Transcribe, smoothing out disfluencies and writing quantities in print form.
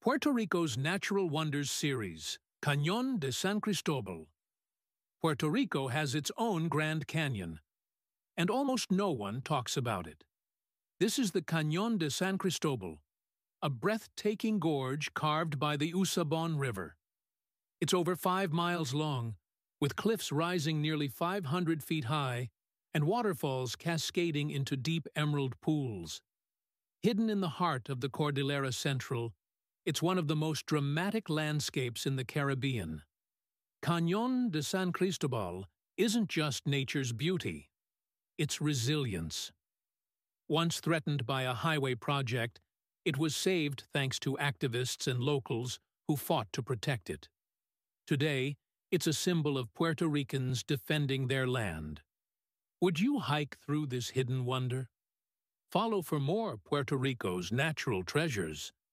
Puerto Rico's Natural Wonders series, Cañón de San Cristobal. Puerto Rico has its own Grand Canyon, and almost no one talks about it. This is the Cañón de San Cristobal, a breathtaking gorge carved by the Usabon River. It's over 5 miles long, with cliffs rising nearly 500 feet high and waterfalls cascading into deep emerald pools. Hidden in the heart of the Cordillera Central, it's one of the most dramatic landscapes in the Caribbean. Cañón de San Cristobal isn't just nature's beauty, it's resilience. Once threatened by a highway project, it was saved thanks to activists and locals who fought to protect it. Today, it's a symbol of Puerto Ricans defending their land. Would you hike through this hidden wonder? Follow for more Puerto Rico's natural treasures.